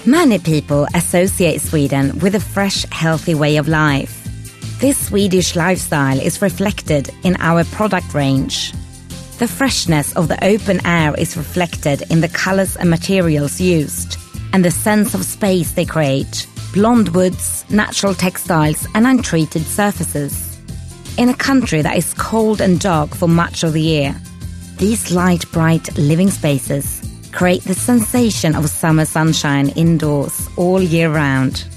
Many people associate Sweden with a fresh, healthy way of life. This Swedish lifestyle is reflected in our product range. The freshness of the open air is reflected in the colors and materials used, and the sense of space they create: blonde woods, natural textiles, and untreated surfaces. In a country that is cold and dark for much of the year, these light, bright living spaces create the sensation of summer sunshine indoors all year round.